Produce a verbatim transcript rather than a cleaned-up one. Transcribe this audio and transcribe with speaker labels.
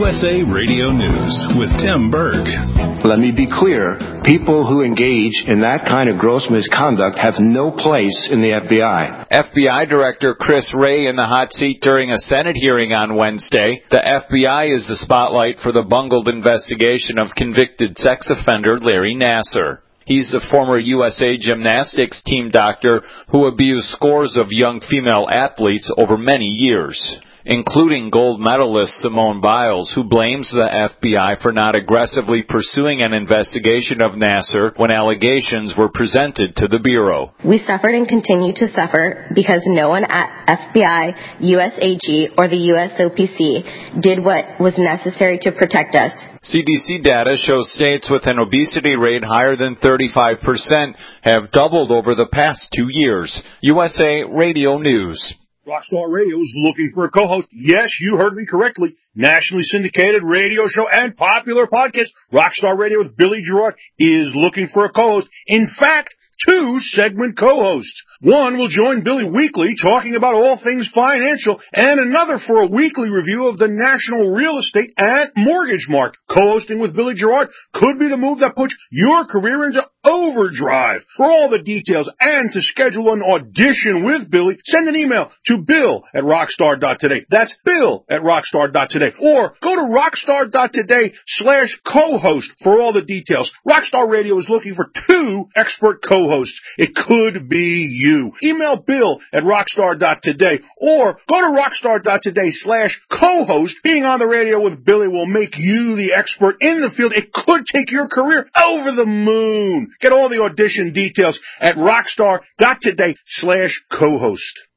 Speaker 1: S A Radio News with Tim Berg.
Speaker 2: Let me be clear. People who engage in that kind of gross misconduct have no place in the F B I.
Speaker 3: F B I Director Chris Wray in the hot seat during a Senate hearing on Wednesday. The F B I is the spotlight for the bungled investigation of convicted sex offender Larry Nassar. He's the former U S A gymnastics team doctor who abused scores of young female athletes over many years, including gold medalist Simone Biles, who blames the F B I for not aggressively pursuing an investigation of Nassar when allegations were presented to the Bureau.
Speaker 4: We suffered and continue to suffer because no one at F B I, U S A G, or the U S O P C did what was necessary to protect us.
Speaker 3: C D C data shows states with an obesity rate higher than thirty-five percent have doubled over the past two years. U S A Radio News.
Speaker 5: Rockstar Radio is looking for a co-host. Yes, you heard me correctly. Nationally syndicated radio show and popular podcast. Rockstar Radio with Billy Gerard is looking for a co-host. In fact, two segment co-hosts. One will join Billy weekly talking about all things financial, and another for a weekly review of the national real estate and mortgage market. Co-hosting with Billy Gerard could be the move that puts your career into overdrive. For all the details and to schedule an audition with Billy, send an email to bill at rockstar dot today. That's bill at rockstar dot today. Or go to rockstar dot today slash co-host for all the details. Rockstar Radio is looking for two expert co-hosts. It could be you. Email bill at rockstar dot today or go to rockstar dot today slash co-host. Being on the radio with Billy will make you the expert in the field. It could take your career over the moon. Get all the audition details at rockstar dot today slash co-host.